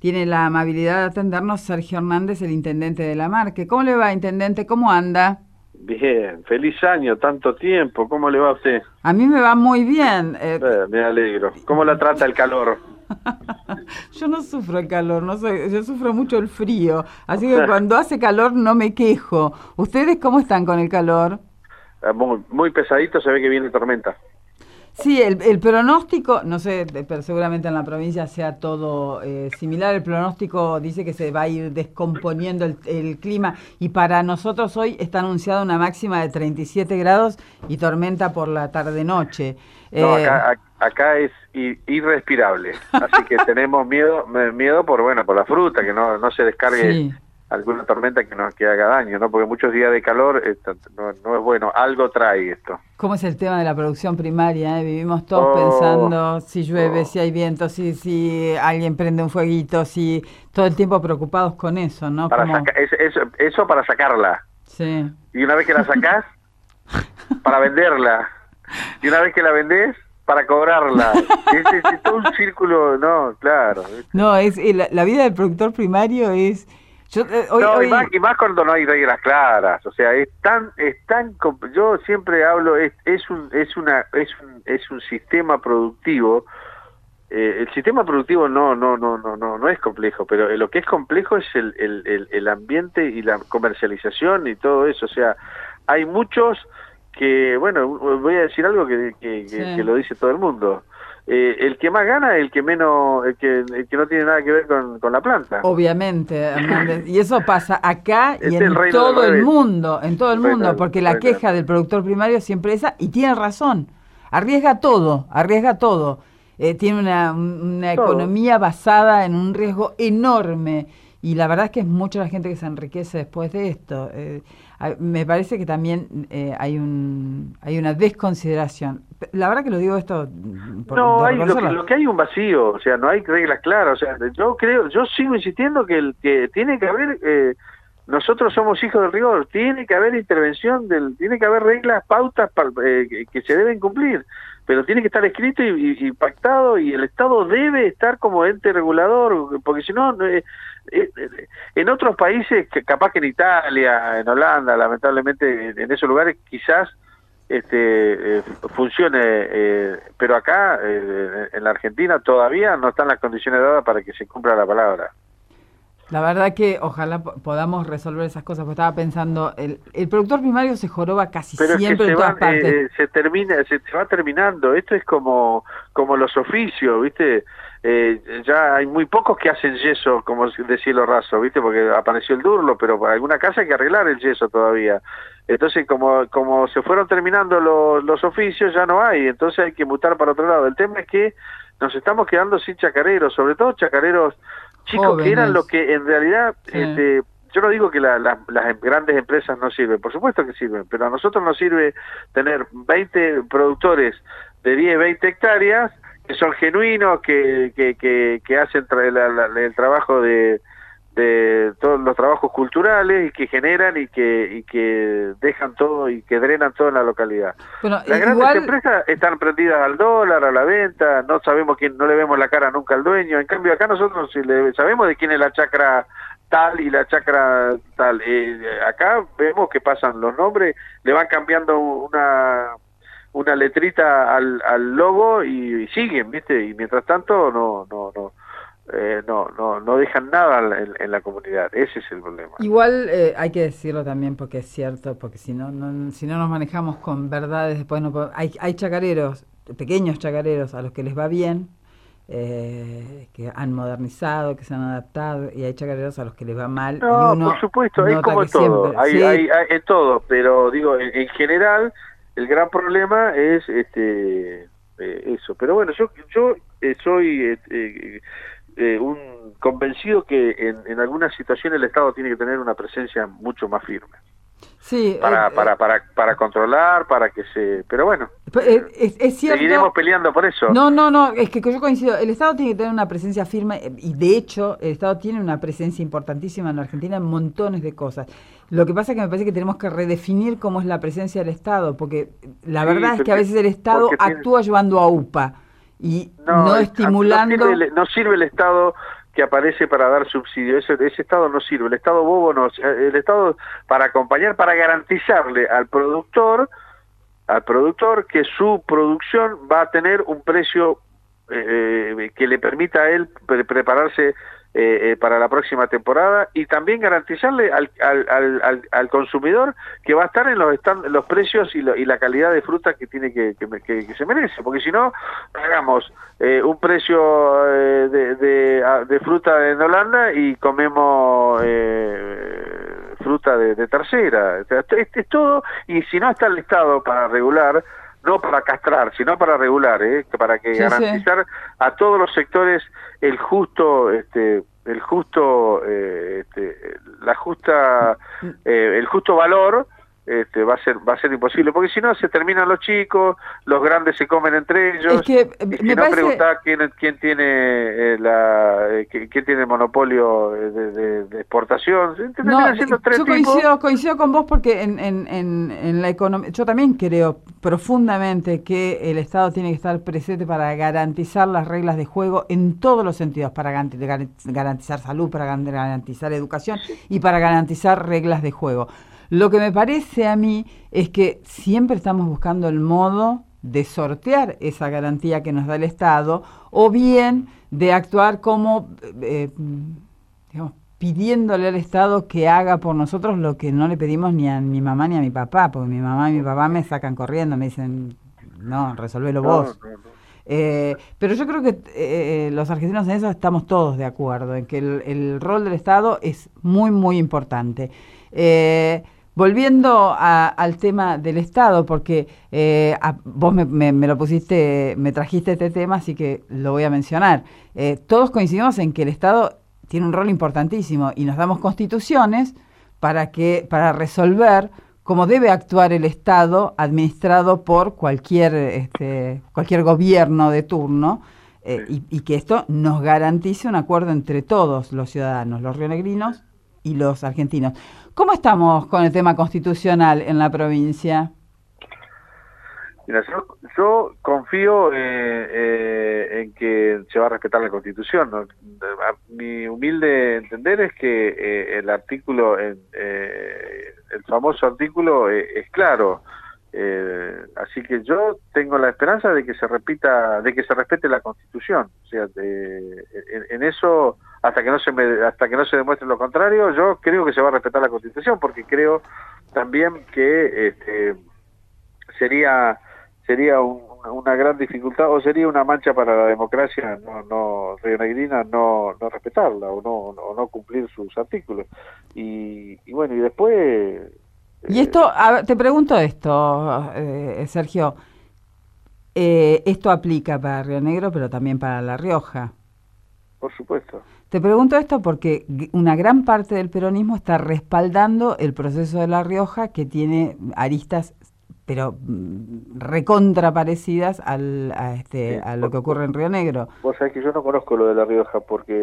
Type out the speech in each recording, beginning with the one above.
tiene la amabilidad de atendernos Sergio Hernández, el intendente de La Marque. ¿Cómo le va, intendente? ¿Cómo anda? Bien, feliz año, tanto tiempo. ¿Cómo le va a usted? A mí me va muy bien. Me alegro. ¿Cómo la trata el calor? Yo no sufro el calor, no soy, yo sufro mucho el frío, así que cuando hace calor no me quejo. ¿Ustedes cómo están con el calor? Muy pesadito, se ve que viene tormenta. Sí, el pronóstico, no sé, pero seguramente en la provincia sea todo similar. El pronóstico dice que se va a ir descomponiendo el clima y para nosotros hoy está anunciada una máxima de 37 grados y tormenta por la tarde-noche. No, acá es irrespirable, así que tenemos miedo por la fruta, que no se descargue Sí. alguna tormenta que haga daño, ¿no? Porque muchos días de calor no es bueno, algo trae esto. ¿Cómo es el tema de la producción primaria? Vivimos todos Oh, pensando si llueve, si hay viento, si alguien prende un fueguito, si todo el tiempo preocupados con eso, ¿no? para Como, sacar eso para sacarla. sí. Y una vez que la sacás, para venderla. Y una vez que la vendés, para cobrarla. Es todo un círculo, no, claro. No, la vida del productor primario es... No, Hoy, y más cuando no hay reglas claras. O sea, yo siempre hablo, es un sistema productivo. El sistema productivo no es complejo, pero lo que es complejo es el ambiente y la comercialización y todo eso. O sea, hay muchos que, bueno, voy a decir algo que lo dice todo el mundo. El que más gana es el que menos, el que no tiene nada que ver con la planta. obviamente, Hernández, y eso pasa acá y Este es el en reino del todo el revés. mundo, El reino porque la del queja del productor primario siempre es esa, y tiene razón, arriesga todo, arriesga todo. Tiene una todo. economía basada en un riesgo enorme, y la verdad es que es mucha la gente que se enriquece después de esto. Me parece que también hay una desconsideración. La verdad que lo digo esto No, de hay reconocerlo. lo que hay un vacío, o sea, no hay reglas claras, o sea, yo sigo insistiendo que tiene que haber, nosotros somos hijos del rigor, tiene que haber tiene que haber reglas, pautas que se deben cumplir, pero tiene que estar escrito y pactado, y el Estado debe estar como ente regulador, porque si no, en otros países, capaz que en Italia, en Holanda, lamentablemente en esos lugares quizás funcione, pero acá en la Argentina todavía no están las condiciones dadas para que se cumpla la palabra. La verdad que ojalá podamos resolver esas cosas, porque estaba pensando, el productor primario se joroba casi Pero es que siempre en todas partes. se va terminando. Esto es como los oficios, ¿viste? Ya hay muy pocos que hacen yeso, como de cielo raso, ¿viste? Porque apareció el Durlo, pero para alguna casa hay que arreglar el yeso todavía. Entonces, como se fueron terminando los oficios, ya no hay. Entonces hay que mutar para otro lado. El tema es que nos estamos quedando sin chacareros, sobre todo chacareros chicos que eran lo Jóvenes, que en realidad sí. yo no digo que las grandes empresas no sirven, por supuesto que sirven, pero a nosotros nos sirve tener 20 productores de 10, 20 hectáreas que son genuinos, que hacen el trabajo de todos los trabajos culturales y que generan y que dejan todo y que drenan todo en la localidad. Bueno, Las grandes igual, empresas están prendidas al dólar, a la venta, no sabemos quién, no le vemos la cara nunca al dueño. En cambio acá nosotros sabemos de quién es la chacra tal y la chacra tal. Acá vemos que pasan los nombres, le van cambiando una letrita al logo y siguen, ¿viste? Y mientras tanto no dejan nada en la comunidad. Ese es el problema. igual hay que decirlo también porque es cierto, porque si no nos manejamos con verdades, después no hay chacareros, pequeños chacareros a los que les va bien, que han modernizado, que se han adaptado, y hay chacareros a los que les va mal, y No, por uno supuesto, es nota como que en todo, siempre, sí. hay en todo, pero digo, en general, el gran problema es eso. Pero bueno, yo soy un convencido que en algunas situaciones el Estado tiene que tener una presencia mucho más firme Sí, para controlar, pero bueno, es seguiremos cierto. peleando por eso. No, es que yo coincido. El Estado tiene que tener una presencia firme y de hecho el Estado tiene una presencia importantísima en la Argentina en montones de cosas. Lo que pasa es que me parece que tenemos que redefinir cómo es la presencia del Estado, porque la Sí, verdad es que a veces el Estado porque tiene actúa llevando a UPA y No, no estimulando. no sirve el Estado que aparece para dar subsidio. Ese Estado no sirve, el Estado bobo no, el Estado para acompañar, para garantizarle al productor que su producción va a tener un precio que le permita a él prepararse para la próxima temporada, y también garantizarle al consumidor que va a estar en los precios y la calidad de fruta que tiene que se merece, porque si no pagamos un precio de fruta en Holanda y comemos fruta de tercera. O sea, es todo, y si no está el Estado para regular, no para castrar, sino para regular, para que garantizar a todos los sectores el justo valor. Va a ser imposible, porque si no se terminan los chicos, los grandes se comen entre ellos. Es que y si no, preguntá quién tiene quién tiene el monopolio de exportación. No, yo coincido con vos, porque en la economía, yo también creo profundamente que el Estado tiene que estar presente para garantizar las reglas de juego en todos los sentidos, para garantizar salud, para garantizar educación y para garantizar reglas de juego. Lo que me parece a mí es que siempre estamos buscando el modo de sortear esa garantía que nos da el Estado, o bien de actuar como, digamos, pidiéndole al Estado que haga por nosotros lo que no le pedimos ni a mi mamá ni a mi papá, porque mi mamá y mi papá me sacan corriendo, me dicen, no, resolvelo vos. Pero yo creo que los argentinos en eso estamos todos de acuerdo, en que el rol del Estado es muy, muy importante. Volviendo al tema del Estado, porque vos me lo pusiste, me trajiste este tema, así que lo voy a mencionar. Todos coincidimos en que el Estado tiene un rol importantísimo, y nos damos constituciones para resolver cómo debe actuar el Estado administrado por cualquier gobierno de turno, y que esto nos garantice un acuerdo entre todos los ciudadanos, los rionegrinos y los argentinos. ¿Cómo estamos con el tema constitucional en la provincia? Mira, yo confío en que se va a respetar la Constitución, ¿no? A mi humilde entender es que el artículo, el famoso artículo, es claro. Así que yo tengo la esperanza de que se respete la Constitución. O sea, en eso, hasta que no se demuestre lo contrario, yo creo que se va a respetar la Constitución, porque creo también que sería una gran dificultad, o sería una mancha para la democracia no rionegrina, no respetarla, o no cumplir sus artículos. Y bueno, y después... Y esto, te pregunto esto, Sergio, esto aplica para Río Negro, pero también para La Rioja. Por supuesto. Te pregunto esto porque una gran parte del peronismo está respaldando el proceso de La Rioja, que tiene aristas, pero recontra parecidas a lo que ocurre en Río Negro. Vos sabés que yo no conozco lo de La Rioja,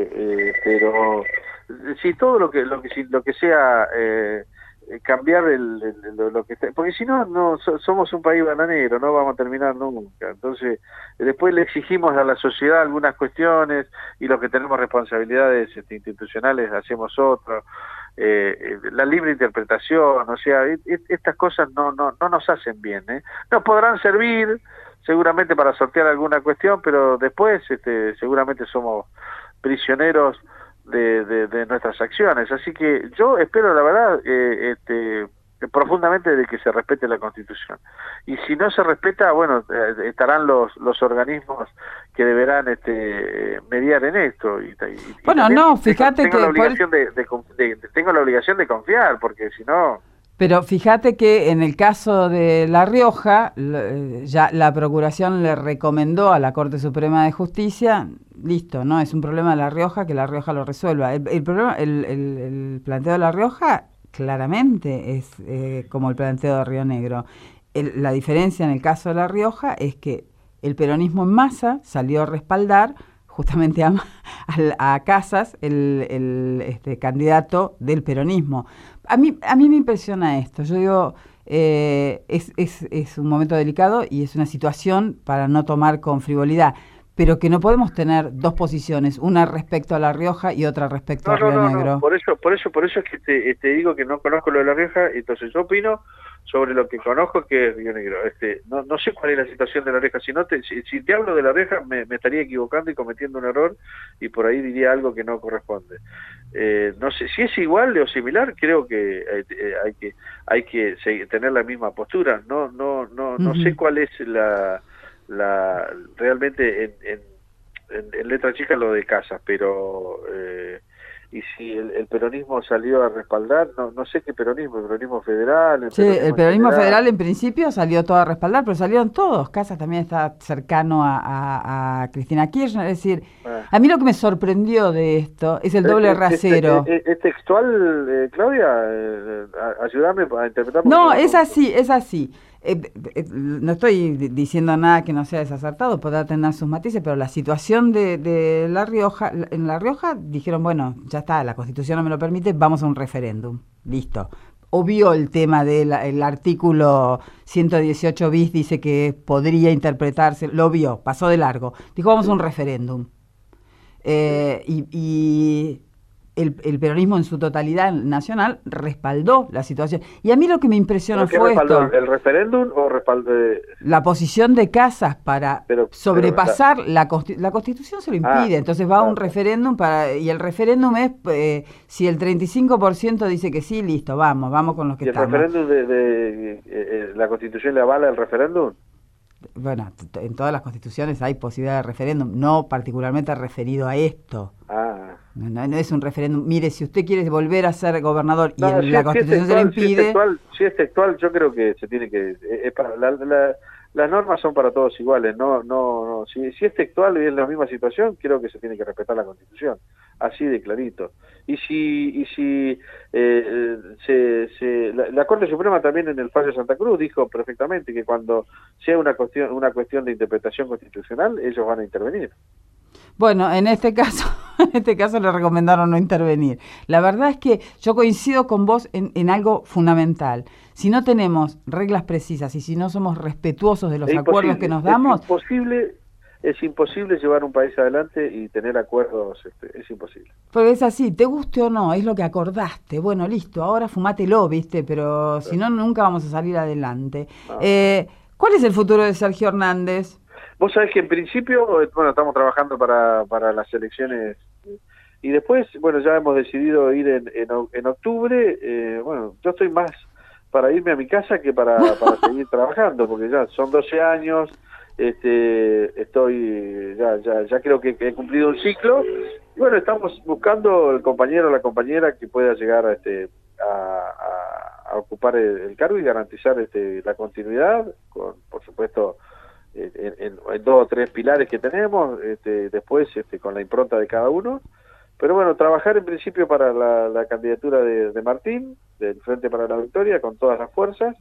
pero sí, todo lo que sea cambiar lo que está, porque si no somos un país bananero, no vamos a terminar nunca. Entonces después le exigimos a la sociedad algunas cuestiones, y los que tenemos responsabilidades institucionales hacemos otro. La libre interpretación, o sea, estas cosas no nos hacen bien, Nos podrán servir seguramente para sortear alguna cuestión, pero después seguramente somos prisioneros de nuestras acciones. Así que yo espero, la verdad, profundamente, de que se respete la Constitución. Y si no se respeta, bueno, estarán los organismos que deberán mediar en esto. Bueno, no, fíjate tengo la obligación tengo la obligación de confiar, porque si no... Pero fíjate que en el caso de La Rioja, ya la Procuración le recomendó a la Corte Suprema de Justicia, listo, no es un problema de La Rioja, que La Rioja lo resuelva. El problema, el planteo de La Rioja claramente es como el planteo de Río Negro. La diferencia en el caso de La Rioja es que el peronismo en masa salió a respaldar justamente a Casas, el candidato del peronismo. A mí me impresiona esto. Yo digo, es un momento delicado y es una situación para no tomar con frivolidad. pero que no podemos tener dos posiciones, una respecto a La Rioja y otra respecto a Río Negro. No. Por eso es que te digo que no conozco lo de La Rioja, entonces yo opino sobre lo que conozco, que es Río Negro. No sé cuál es la situación de La Rioja. Si te hablo de La Rioja me estaría equivocando y cometiendo un error, y por ahí diría algo que no corresponde. No sé si es igual o similar. Creo que hay que tener la misma postura. No sé cuál es realmente en letra chica lo de Casas, pero y si el peronismo salió a respaldar, no sé qué peronismo, el peronismo federal. El peronismo federal en principio salió todo a respaldar, pero salieron todos. Casas también está cercano a Cristina Kirchner, es decir, a mí lo que me sorprendió de esto es el doble rasero. ¿Es textual, Claudia? Ayúdame a interpretar. No, es así. No estoy diciendo nada que no sea desacertado, podrá tener sus matices, pero la situación de La Rioja, en La Rioja dijeron, bueno, ya está, la Constitución no me lo permite, vamos a un referéndum, listo. Obvio el tema del artículo 118 bis, dice que podría interpretarse, lo vio, pasó de largo, dijo vamos a un referéndum. Y el peronismo en su totalidad nacional respaldó la situación. Y a mí lo que me impresionó fue esto. ¿El referéndum o respaldó? La posición de Casas para sobrepasar la Constitución se lo impide. Entonces va a un referéndum y el referéndum es si el 35% dice que sí, listo, vamos con los que estamos. ¿Y el referéndum la Constitución le avala el referéndum? Bueno, en todas las constituciones hay posibilidad de referéndum, no particularmente referido a esto. No es un referéndum. Mire, si usted quiere volver a ser gobernador y la Constitución se lo impide... Si es textual, yo creo que se tiene que... las normas son para todos iguales. No. Si es textual y es la misma situación, creo que se tiene que respetar la Constitución. Así de clarito. La Corte Suprema también en el fallo de Santa Cruz dijo perfectamente que cuando sea una cuestión de interpretación constitucional, ellos van a intervenir. Bueno, en este caso le recomendaron no intervenir. La verdad es que yo coincido con vos en algo fundamental. Si no tenemos reglas precisas y si no somos respetuosos de los acuerdos que nos damos... Es imposible llevar un país adelante y tener acuerdos, es imposible. Pero es así, te guste o no, es lo que acordaste. Bueno, listo, ahora fumátelo, ¿viste? Pero si no, nunca vamos a salir adelante. ¿Cuál es el futuro de Sergio Hernández? Vos sabés que en principio, estamos trabajando para las elecciones y después, ya hemos decidido ir en octubre. Yo estoy más para irme a mi casa que para seguir trabajando, porque ya son 12 años. Estoy ya creo que he cumplido un ciclo y estamos buscando el compañero o la compañera que pueda llegar a ocupar el cargo y garantizar la continuidad por supuesto en 2 o 3 pilares que tenemos, después con la impronta de cada uno, pero trabajar en principio para la candidatura de Martín, del Frente para la Victoria, con todas las fuerzas.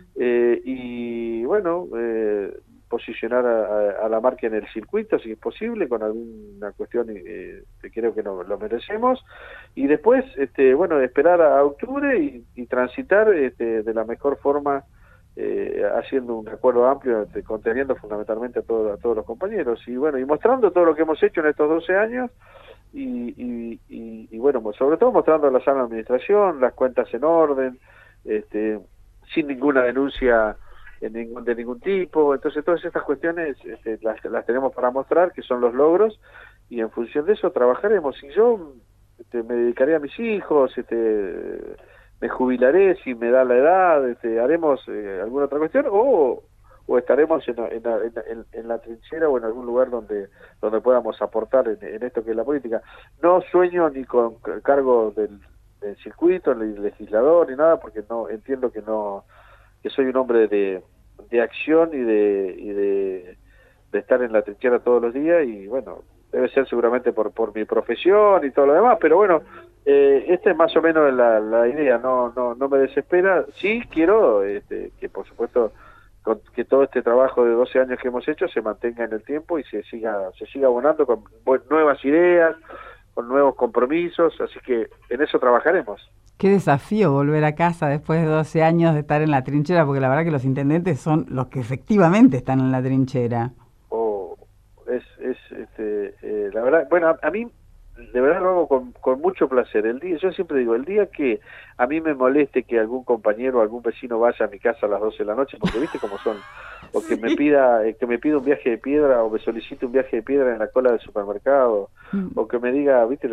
Y posicionar a la marca en el circuito, si es posible, con alguna cuestión que creo que lo merecemos, y después, esperar a octubre y transitar de la mejor forma, haciendo un acuerdo amplio, conteniendo fundamentalmente a todos los compañeros, y mostrando todo lo que hemos hecho en estos 12 años, y sobre todo mostrando la sana administración, las cuentas en orden, sin ninguna denuncia de ningún tipo. Entonces todas estas cuestiones las tenemos para mostrar, que son los logros, y en función de eso trabajaremos. Y yo me dedicaré a mis hijos, me jubilaré si me da la edad, haremos alguna otra cuestión, o estaremos en la trinchera o en algún lugar donde podamos aportar en esto que es la política. No sueño ni con cargo del circuito, ni legislador, ni nada, porque no entiendo que soy un hombre de acción y de estar en la trinchera todos los días, y debe ser seguramente por mi profesión y todo lo demás, pero esta es más o menos la idea. No me desespera. Sí quiero que por supuesto que todo este trabajo de 12 años que hemos hecho se mantenga en el tiempo y se siga abonando con nuevas ideas, con nuevos compromisos, así que en eso trabajaremos. Qué desafío volver a casa después de 12 años de estar en la trinchera, porque la verdad que los intendentes son los que efectivamente están en la trinchera. la verdad, bueno, a mí de verdad lo hago con mucho placer. Yo siempre digo, el día que a mí me moleste que algún compañero o algún vecino vaya a mi casa a las 12 de la noche, porque viste cómo son, o que me pida un viaje de piedra, o me solicite un viaje de piedra en la cola del supermercado, o que me diga, viste,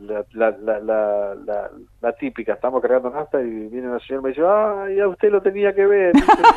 la típica, estamos cargando nafta y viene una señora y me dice, ya usted lo tenía que ver.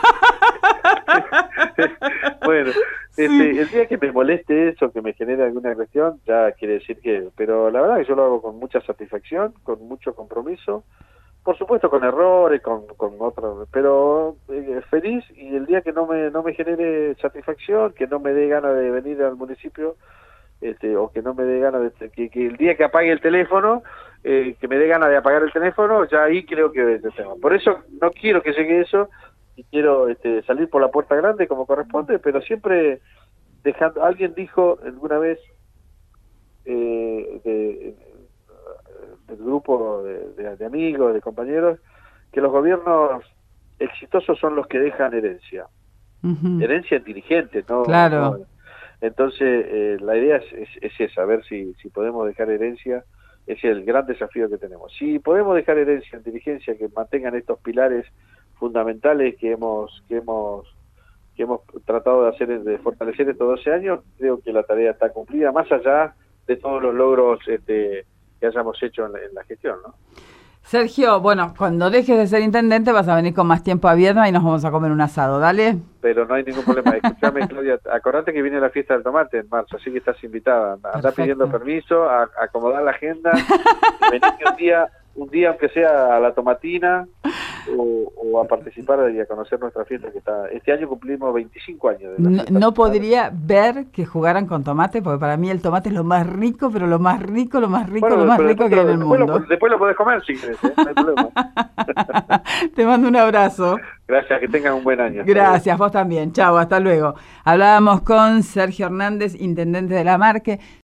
Bueno, el día que me moleste eso, que me genere alguna cuestión, ya quiere decir que, pero la verdad que yo lo hago con mucha satisfacción, con mucho compromiso, por supuesto con errores, con otros, pero feliz. Y el día que no me genere satisfacción, que no me dé ganas de venir al municipio, o que no me dé ganas de, que el día que apague el teléfono, que me dé ganas de apagar el teléfono, ya ahí creo que por eso no quiero que llegue eso, y quiero salir por la puerta grande como corresponde, pero siempre dejando. Alguien dijo alguna vez del grupo de amigos, de compañeros, que los gobiernos exitosos son los que dejan herencia. Herencia en dirigentes, ¿no? Claro. No. Entonces, la idea es esa, ver si podemos dejar herencia. Ese es el gran desafío que tenemos. Si podemos dejar herencia en dirigencia, que mantengan estos pilares fundamentales que hemos tratado de fortalecer estos 12 años, creo que la tarea está cumplida, más allá de todos los logros que hayamos hecho en la gestión, ¿no? Sergio, bueno, cuando dejes de ser intendente vas a venir con más tiempo a Viedma y nos vamos a comer un asado, ¿dale? Pero no hay ningún problema. Escuchame, Claudia, acordate que viene la fiesta del tomate en marzo, así que estás invitada. Andá pidiendo permiso, a acomodar la agenda, y venir un día aunque sea a la tomatina, o a participar y a conocer nuestra fiesta que está. Este año cumplimos 25 años. De la fiesta. No podría ver que jugaran con tomate, porque para mí el tomate es lo más rico, pero lo más rico que hay en el mundo. Después lo podés comer si querés, no hay problema. Te mando un abrazo. Gracias, que tengan un buen año. Gracias, vos también. Chao, hasta luego. Hablábamos con Sergio Hernández, intendente de La Marque.